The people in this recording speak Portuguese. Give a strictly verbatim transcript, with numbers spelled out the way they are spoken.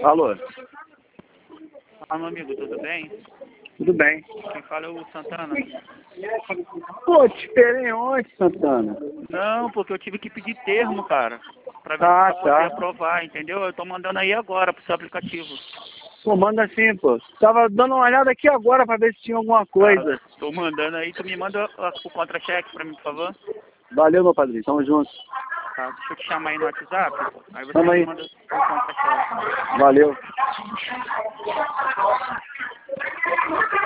Alô? Ah, meu amigo, tudo bem? Tudo bem. Quem fala é o Santana. Pô, te esperei ontem, Santana. Não, porque eu tive que pedir termo, cara, pra ver Ah, se pra poder tá. aprovar, entendeu? Eu tô mandando aí agora pro seu aplicativo. Pô, manda assim, pô. Tava dando uma olhada aqui agora pra ver se tinha alguma coisa. Cara, tô mandando aí, tu me manda o contra-cheque pra mim, por favor? Valeu, meu padrinho. Tamo junto. Tá, deixa eu te chamar aí no WhatsApp, aí você Tamo me aí. manda o contra-cheque. Valeu.